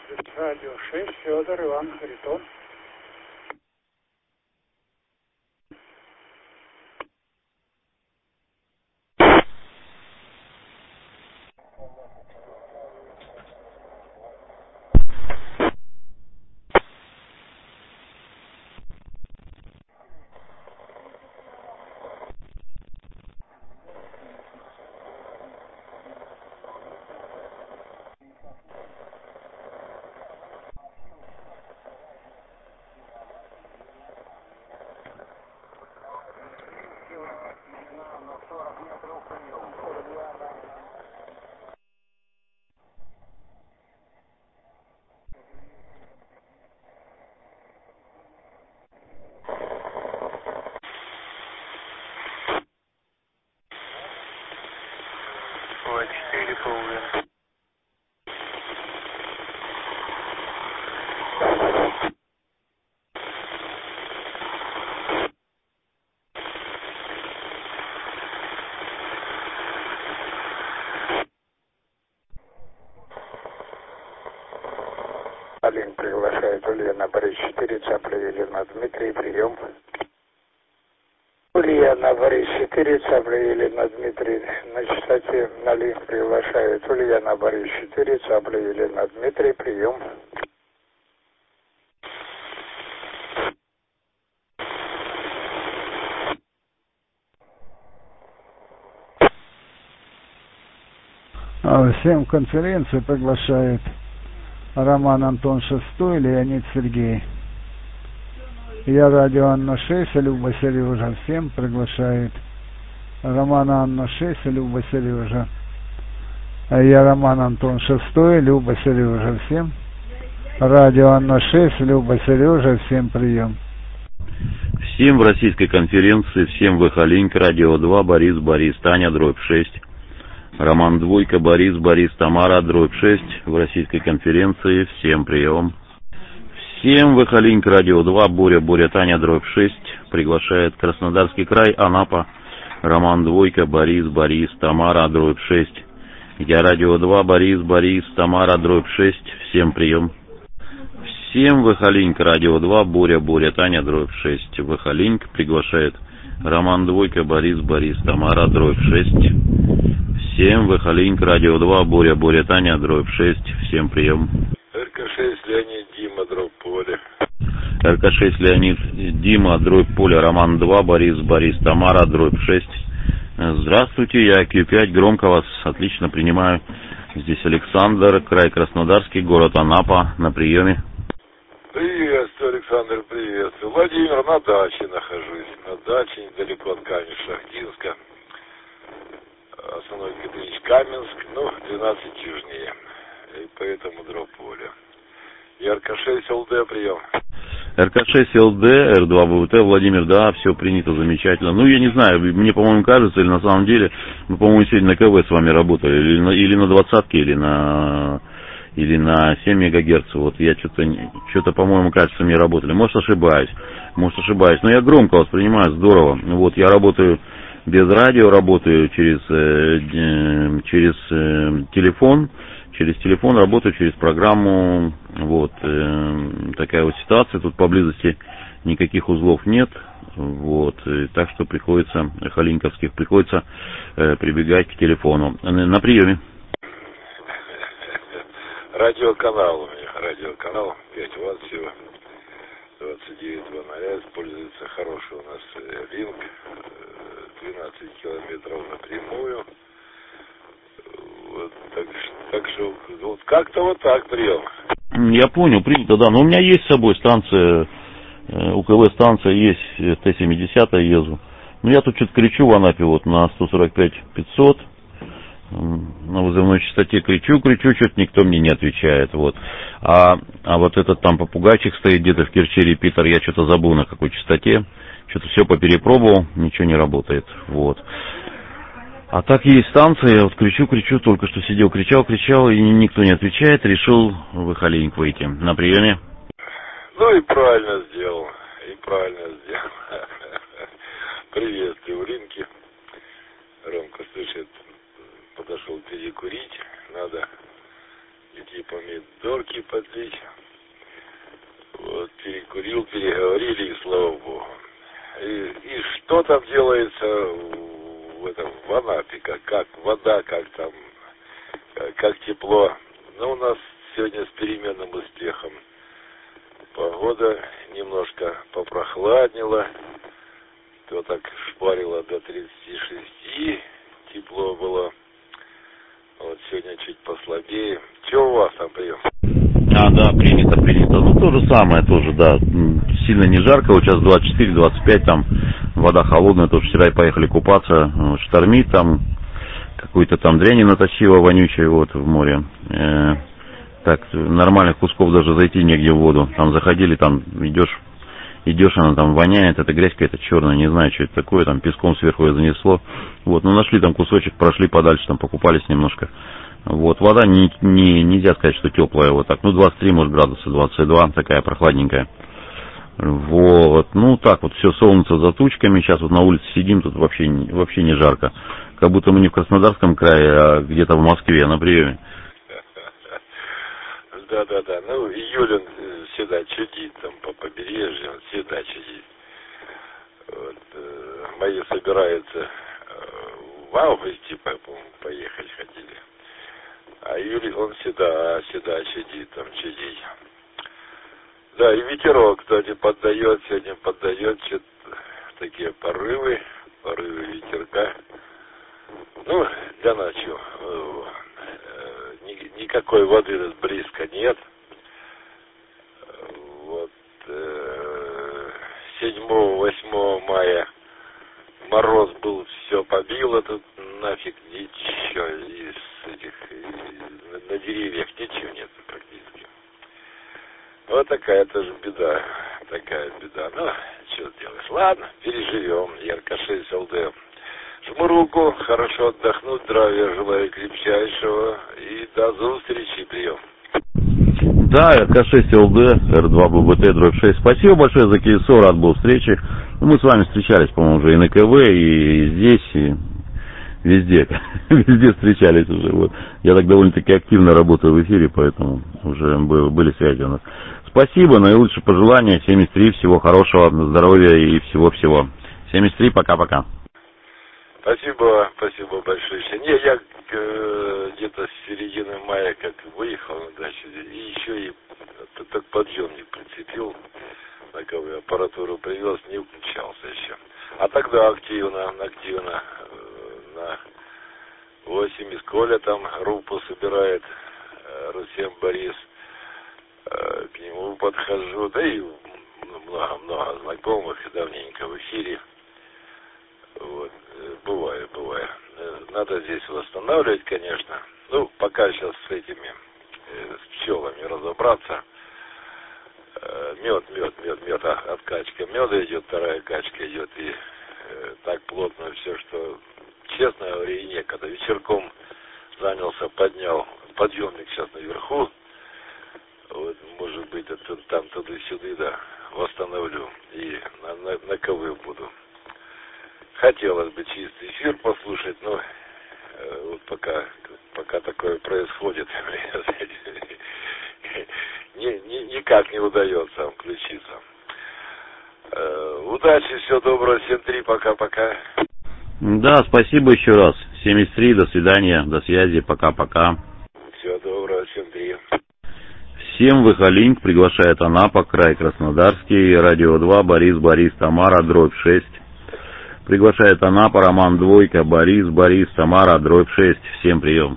Радио 6, Федор, Иван, Харитон. Алин приглашает Ульяна Борис 4, Цапля Елена Дмитрий, прием. Ульяна Борис 4, Цапля Елена Дмитрий, на частоте Алин приглашает Ульяна Борис 4, Цапля Елена Дмитрий, прием. Всем конференцию приглашает Роман Антон Шестой, Леонид Сергей. Я радио Анна 6, Люба Сережа. Всем приглашает Роман Анна 6, Люба Сережа. Я Роман Антон Шестой, Люба Сережа. Всем радио Анна 6, Люба Сережа. Всем прием. Всем в российской конференции, всем в Эхолинк, радио 2, Борис, Таня, дробь 6. Роман Двойка, Борис, Тамара, дробь 6 в российской конференции. Всем прием. Всем в Эхолинк, радио 2, Боря, Таня, дробь 6. Приглашает Краснодарский край, Анапа, Роман Двойка, Борис, Тамара, дробь 6. Я радио 2, Борис, Тамара, дробь 6. Всем прием. Всем в Эхолинк, радио 2, Боря, Таня, дробь 6. В Эхолинк приглашает Роман Двойка, Борис, Тамара, дробь 6. Всем в Эхолинк, радио 2, Боря, Таня, дробь 6. Всем прием. РК-6, Леонид, Дима, дробь поле. РК-6, Леонид, Дима, дробь поле, Роман 2, Борис, Тамара, дробь 6. Здравствуйте, я Q5, громко вас, отлично принимаю. Здесь Александр, край Краснодарский, город Анапа, на приеме. Приветствую, Александр, приветствую. Владимир, на даче нахожусь. На даче, недалеко от Камень-Шахтинска. Основной Катерич Каменск, 12 южнее. И поэтому дробь поле. И РК-6 ЛД прием. РК-6 ЛД, Р2 ВВТ, Владимир, да, все принято замечательно. Я не знаю, мне, по-моему, кажется, или на самом деле, мы, по-моему, сегодня на КВ с вами работали, или на 20-ке, или на 7 мегагерц. Вот я что-то, по-моему, кажется, мне работали. Может, ошибаюсь. Но я громко воспринимаю, здорово. Вот, я работаю без радио, работаю через телефон. Через телефон работаю, через программу. Вот, такая вот ситуация. Тут поблизости никаких узлов нет. Вот, так что приходится прибегать к телефону. На приеме. Радиоканал у меня, радиоканал, 5 Вт всего, 29.00, используется хороший у нас линк, 12 километров напрямую, вот, так что вот как-то вот так прием. Я понял, принято, да, но у меня есть с собой станция, УКВ станция есть, Т-70 езу, но я тут что-то кричу в Анапе вот на 145-500, на вызывной частоте кричу, что-то никто мне не отвечает, вот. А вот этот там попугайчик стоит где-то в Керчи, репитер, я что-то забыл на какой частоте, что-то все поперепробовал, ничего не работает, вот. А так есть станция, я вот кричу, только что сидел, кричал, и никто не отвечает, решил в Эхолинк выйти. На приеме. И правильно сделал, Приветствую в линке. Ромка слышит, подошел перекурить, надо идти помыть помидорки подлить. Вот, перекурил, переговорили, и слава богу. И что там делается в Анапе, как вода, как там, как тепло. Ну, у нас сегодня с переменным успехом. Погода немножко попрохладнела, то так шпарило до 36, тепло было. Вот сегодня чуть послабее. Чего у вас там прием? Да, принято. Ну, то же самое тоже, да. Сильно не жарко, вот сейчас 24-25, там вода холодная, тоже вчера и поехали купаться, штормит там, какую-то там дрянь натащила вонючую вот в море. Так, нормальных кусков даже зайти негде в воду. Там заходили, там идешь, она там воняет, это грязь какая-то черная, не знаю, что это такое, там песком сверху ее занесло. Вот, ну нашли там кусочек, прошли подальше, там покупались немножко. Вот, вода нельзя сказать, что теплая, вот так, ну 23, может, градуса, 22, такая прохладненькая. Вот, ну так вот, все солнце за тучками, сейчас вот на улице сидим, тут вообще не жарко. Как будто мы не в Краснодарском крае, а где-то в Москве на приеме. Да. Ну, июль он всегда чудит, там по побережью, он всегда чудит. Вот, мои собираются в августе, по-моему, поехать хотели. А июль он всегда чудит, там чудит. Да, и ветерок, кстати, сегодня поддает что-то, такие порывы ветерка. Ну, для начала. Никакой воды близко нет. Вот 7-8 мая мороз был, все побило, тут нафиг ничего из этих, на деревьях ничего нет практически. Вот такая тоже беда, Ну, что делаешь? Ладно, переживем. РК-6 ЛД. Жму руку, хорошо отдохнуть, здравия желаю крепчайшего и до встречи, прием. Да, РК-6 ЛД, Р2 ББТ, дробь 6. Спасибо большое за КСО, рад был встрече. Мы с вами встречались, по-моему, уже и на КВ, и здесь, и везде. Везде встречались уже. Вот. Я так довольно-таки активно работаю в эфире, поэтому уже были связи у нас. Спасибо, наилучшие пожелания. 73, всего хорошего, здоровья и всего-всего. 73, пока-пока. Спасибо большое. Я где-то с середины мая как выехал на дачу, и еще и так подъемник прицепил, на кого аппаратуру привез, не включался еще. А тогда активно на 8 из Коля там группу собирает, Русем Борис, к нему подхожу, да и много знакомых, давненько в эфире. Вот, бывает. Надо здесь восстанавливать, конечно. Ну, пока сейчас с этими, с пчелами разобраться. Мед, откачка меда идет, вторая качка идет, и так плотно все, что, честно говоря, и некогда. Вечерком занялся, поднял подъемник сейчас наверху. Вот, может быть, это там туда-сюда, да, восстановлю и на КВ буду. Хотелось бы чистый эфир послушать, но вот пока такое происходит, никак не удается включиться. Удачи, всего доброго, 7-3, пока-пока. Да, спасибо еще раз. 73, до свидания, до связи, пока-пока. Всего доброго, 7-3. Всем Выхолинк приглашает Анапа, край Краснодарский, радио 2, Борис, Тамара, дробь 6. Приглашает Анапа, Роман Двойка, Борис, Тамара, дробь 6. Всем прием.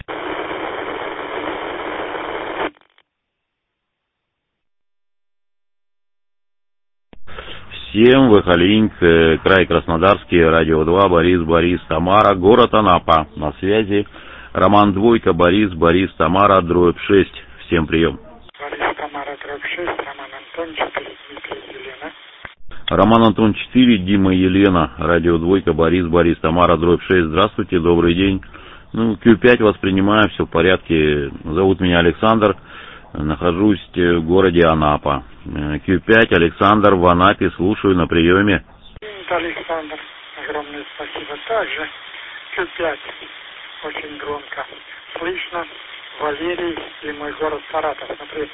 Всем Выхолинк, край Краснодарский, радио 2, Борис, Тамара, город Анапа. На связи Роман Двойка, Борис, Тамара, дробь 6. Всем прием. Борис, Тамара, дробь 6, Роман Антон, 4, Дмитрий, Елена. Роман Антон 4, Дима, Елена, радио Двойка, Борис, Тамара, дробь 6. Здравствуйте, добрый день. Ну, Q5 вас принимаю, все в порядке. Зовут меня Александр, нахожусь в городе Анапа. Q5, Александр, в Анапе, слушаю на приеме. Александр, огромное спасибо. Также Q5 очень громко слышно, в Валерий и мой город Саратов. Например.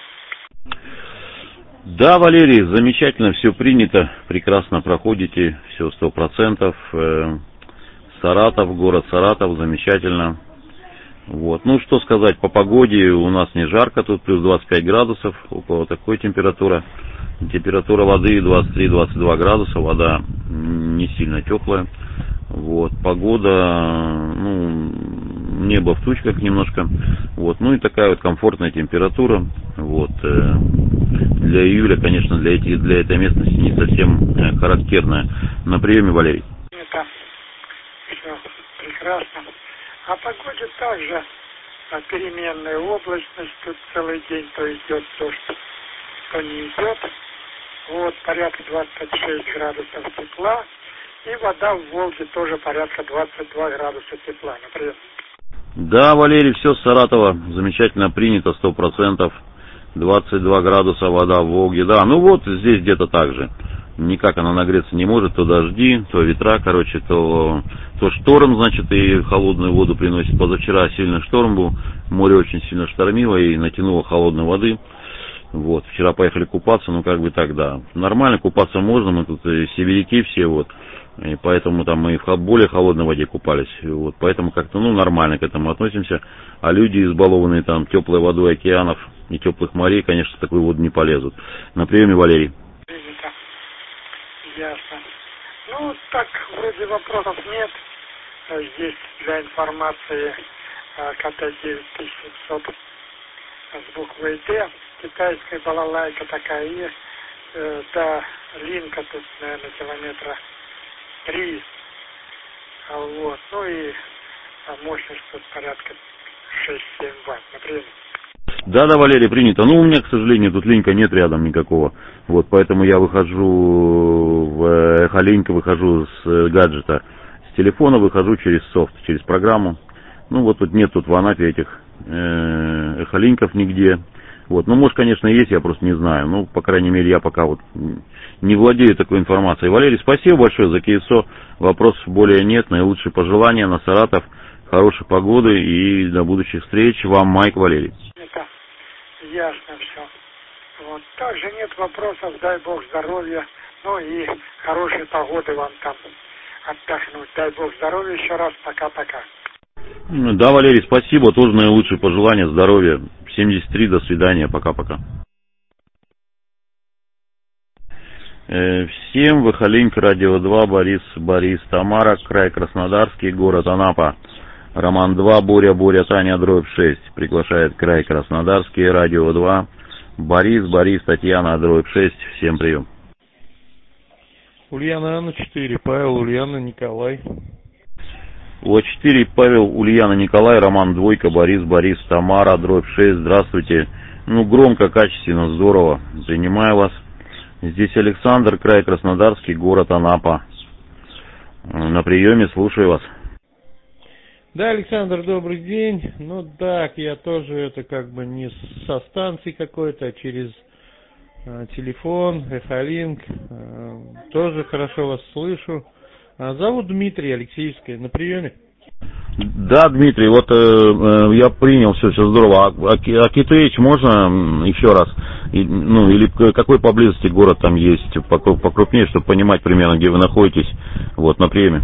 Да, Валерий, замечательно, все принято, прекрасно проходите, все 100%. Саратов, город Саратов, замечательно. Вот. Ну, что сказать, по погоде у нас не жарко, тут плюс 25 градусов, около такой температуры. Температура воды 23-22 градуса, вода не сильно теплая. Вот. Погода, ну, небо в тучках немножко. Вот. Ну и такая вот комфортная температура. Вот. Для июля, конечно, для этой местности не совсем характерная. На приеме, Валерий. Это все прекрасно. А погоде также переменная облачность, тут целый день то идет дождь, то не идет. Вот порядка 26 градусов тепла. И вода в Волге тоже порядка 22 градуса тепла, например. Да, Валерий, все с Саратова замечательно принято, 100%. 22 градуса вода в Волге, да. Ну вот здесь где-то так же. Никак она нагреться не может, то дожди, то ветра, короче, то шторм, значит, и холодную воду приносит. Позавчера сильный шторм был, море очень сильно штормило и натянуло холодной воды. Вот, вчера поехали купаться, ну как бы так, да. Нормально купаться можно, мы тут северяки все, вот. И поэтому там мы в более холодной воде купались. Вот, поэтому как-то, ну, нормально к этому относимся. А люди, избалованные там теплой водой океанов и теплых морей, конечно, в такую воду не полезут. На приеме, Валерий. Ясно. Ну, так, вроде вопросов нет. Здесь для информации КТ-9700 с буквой Д. Китайская балалайка такая есть. До Линка тут, наверное, километра 3. Вот. Ну и мощность тут порядка 6-7 ватт, например. Да, Валерий, принято. Ну, у меня, к сожалению, тут линка нет рядом никакого. Вот, поэтому я выхожу в Эхолинк, выхожу с гаджета, с телефона выхожу через софт, через программу. Ну, вот тут нет в Анапе этих Эхолинков нигде. Вот, ну, может, конечно, есть, я просто не знаю. Ну, по крайней мере, я пока вот не владею такой информацией. Валерий, спасибо большое за КСО. Вопросов более нет. Наилучшие пожелания на Саратов. Хорошей погоды и до будущих встреч. Вам Майк, Валерий. Это ясно все. Вот. Также нет вопросов, дай Бог здоровья. Ну и хорошей погоды вам там отдохнуть. Дай Бог здоровья еще раз. Пока-пока. Да, Валерий, спасибо. Тоже наилучшие пожелания, здоровья. 73, до свидания, пока-пока. Всем Выхолинк, Радио 2, Борис, Тамара, край Краснодарский, город Анапа. Роман 2, Боря, Таня, дробь 6. Приглашает край Краснодарский, Радио 2. Борис, Татьяна, дробь 6. Всем прием. Ульяна, Анна 4, Павел, Ульяна, Николай. О4, Павел, Ульяна, Николай, Роман 2, Борис, Тамара, дробь 6. Здравствуйте. Ну, громко, качественно, здорово. Принимаю вас. Здесь Александр, край Краснодарский, город Анапа. На приеме, слушаю вас. Да, Александр, добрый день. Ну так, я тоже это как бы не со станции какой-то, а через телефон, Эхолинк. Тоже хорошо вас слышу. Зовут Дмитрий, Алексеевская, на приеме. Да, Дмитрий, вот я принял, все здорово. А КТХ можно еще раз? Ну, или какой поблизости город там есть, покрупнее, чтобы понимать примерно, где вы находитесь, вот, на приеме.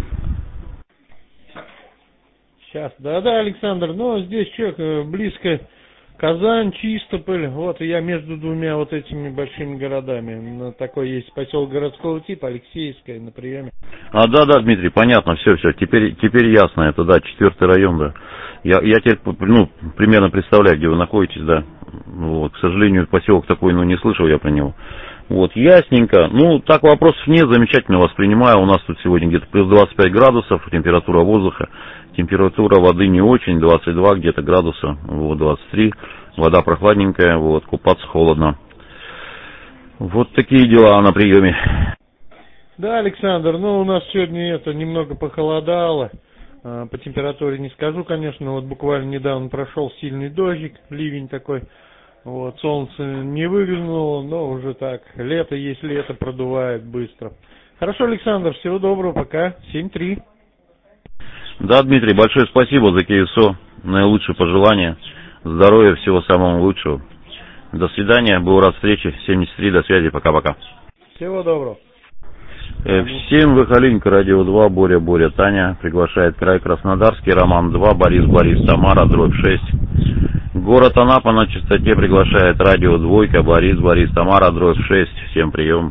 Сейчас, да, Александр, ну, здесь человек близко Казань, Чистополь, вот, я между двумя вот этими большими городами. Такой есть поселок городского типа, Алексеевская, на приеме. Да, Дмитрий, понятно, все, теперь ясно, это, да, 4-й район, да. Я теперь, ну, примерно представляю, где вы находитесь, да. Вот, к сожалению, поселок такой, ну, не слышал я про него. Вот, ясненько. Ну, так вопросов нет, замечательно вас принимаю. У нас тут сегодня где-то плюс 25 градусов, температура воздуха. Температура воды не очень, 22 где-то градуса, вот, 23. Вода прохладненькая, вот, купаться холодно. Вот такие дела на приеме. Да, Александр, ну, у нас сегодня немного похолодало. По температуре не скажу, конечно, вот буквально недавно прошел сильный дождик, ливень такой. Вот, солнце не выглянуло, но уже так, лето есть лето, продувает быстро. Хорошо, Александр, всего доброго, пока, 7-3. Да, Дмитрий, большое спасибо за КСО, наилучшие пожелания. здоровья, всего самого лучшего. До свидания, был рад встрече. 73, до связи, пока-пока. Всего доброго. Всем Выхолинька, радио 2, Боря, Таня, приглашает край Краснодарский, Роман 2, Борис, Тамара, дробь 6. Город Анапа на частоте приглашает радио 2, Борис, Тамара, дробь 6. Всем прием.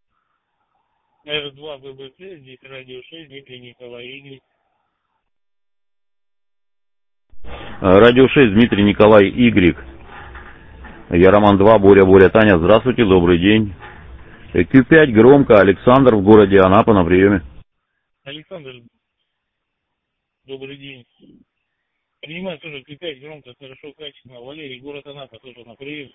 R2 ББЦ, здесь радио 6, Дмитрий Николай Игорь. Радио 6, Дмитрий Николай Y. Я Роман 2, Боря, Таня. Здравствуйте, добрый день. Q5 громко, Александр в городе Анапа на приеме. Александр, добрый день. Принимаю тоже Q5 громко, хорошо, качественно. Валерий, город Анапа тоже на приеме.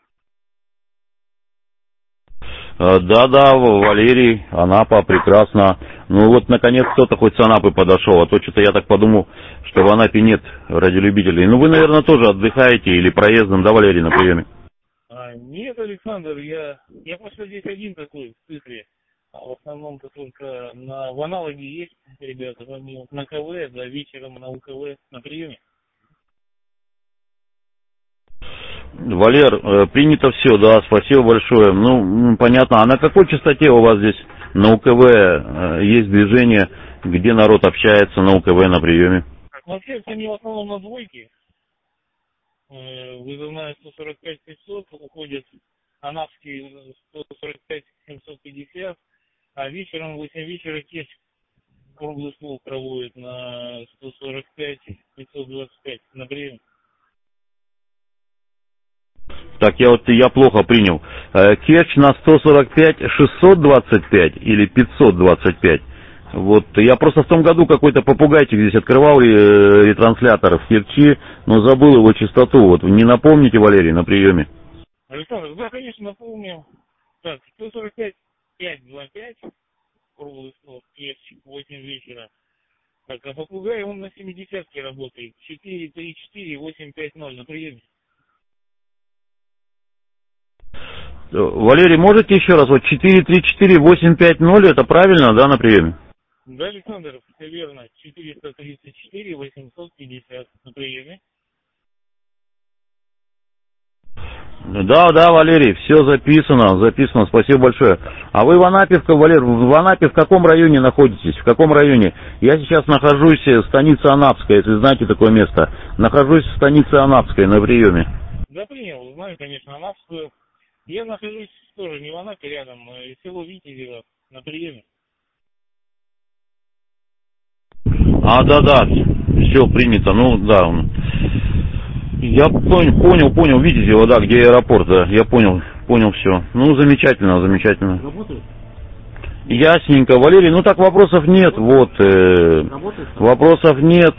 Да, Валерий, Анапа, прекрасно. Ну вот, наконец, кто-то хоть с Анапы подошел, а то что-то я так подумал, что в Анапе нет радиолюбителей. Ну вы, наверное, тоже отдыхаете или проездом, да, Валерий, на приеме? Нет, Александр, я просто здесь один такой в цифре. А в основном-то только в аналоге есть ребята, они на КВ, да, вечером на УКВ на приеме. Валер, принято все, да, спасибо большое. Ну, понятно. А на какой частоте у вас здесь на УКВ есть движение, где народ общается на УКВ на приеме? Вообще, они в основном на двойке. Вызывная 145-500, уходят анапские 145-750, а вечером в 8 вечера Кеш круглый стол проводит на 145-525 на приеме. Так, я плохо принял. Керчь на 145-625 или 525? Вот, я просто в том году какой-то попугайчик здесь открывал ретранслятор в Керчи, но забыл его частоту. Вот, не напомните, Валерий, на приеме? Александр, да, конечно, напомню. Так, 145-525, круглый стол, Керчь, 8 вечера. Так, а попугай, он на 70-ке работает. 434-850 на приеме. Валерий, можете еще раз, вот 434-850, это правильно, да, на приеме? Да, Александр, все верно. 434-850 на приеме. Да, Валерий, все записано, спасибо большое. А вы в Анапе, Валерий, в Анапе в каком районе находитесь? В каком районе? Я сейчас нахожусь в станице Анапская, если знаете такое место. Нахожусь в станице Анапской на приеме. Да, принял, знаю, конечно, Анапскую. Я нахожусь тоже не в Анапе рядом, село Витязево на приеме. Да, все принято, ну да. Я понял, Витязево, да, где аэропорт, да, я понял все. Ну, замечательно. Работает? Ясненько, Валерий, ну так вопросов нет, вот, вопросов нет,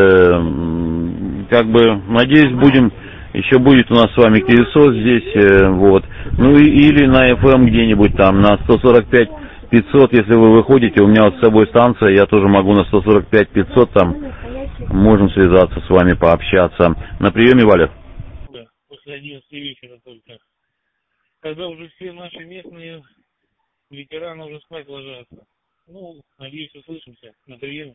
как бы, надеюсь, еще будет у нас с вами Кирисос здесь, вот, ну или на FM где-нибудь там, на 145-500, если вы выходите, у меня вот с собой станция, я тоже могу на 145-500 там, можем связаться с вами, пообщаться. На приеме, Валя? Да, после 11 вечера только. Когда уже все наши местные ветераны уже спать ложатся. Ну, надеюсь, услышимся на приеме.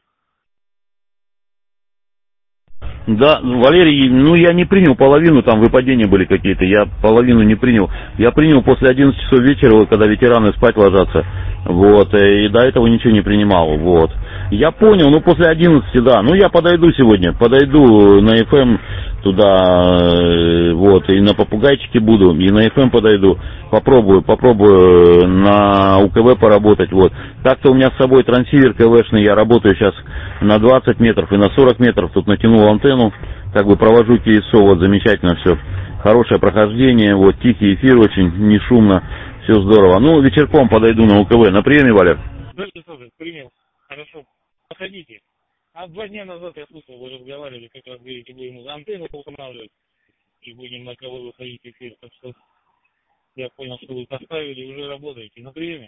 Да, Валерий, ну я не принял половину, там выпадения были какие-то, я половину не принял. Я принял после 11 часов вечера, вот, когда ветераны спать ложатся, вот, и до этого ничего не принимал, вот. Я понял, ну после 11, да, ну я подойду сегодня, на FM туда, вот, и на попугайчике буду, и на FM подойду, попробую на УКВ поработать, вот. Так-то у меня с собой трансивер КВшный, я работаю сейчас на 20 метров и на 40 метров, тут натянул антенну, как бы провожу КСО, вот, замечательно все, хорошее прохождение, вот, тихий эфир очень, не шумно, все здорово. Ну, вечерком подойду на УКВ, на приеме, Валер? Да, принял, хорошо, подходите. 2 дня назад я слышал, вы разговаривали, как раз говорите, будем за антенну устанавливать и будем на КВ выходить в эфир, так что я понял, что вы поставили и уже работаете на приеме.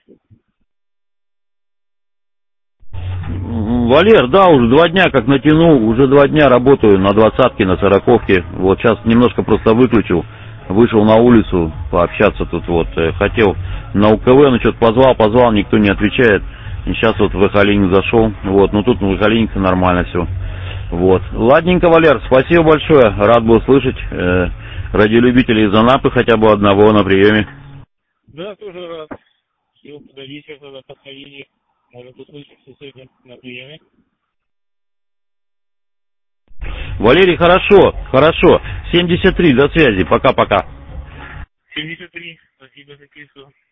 Валер, да, уже 2 дня как натянул, уже 2 дня работаю на 20-ке, на 40-ке, вот сейчас немножко просто выключил, вышел на улицу пообщаться тут, вот, хотел на УКВ, ну что-то позвал, никто не отвечает, и сейчас вот в Выхолинь зашел, вот, ну тут в Выхолинь нормально все. Вот. Ладненько, Валер, спасибо большое. Рад был слышать радиолюбителей из Анапы, хотя бы одного на приеме. Да, тоже рад. Все, до вечера тогда подходили. Может, услышимся сегодня на приеме. Валерий, хорошо, хорошо. 73, до связи. Пока-пока. 73, спасибо за письмо.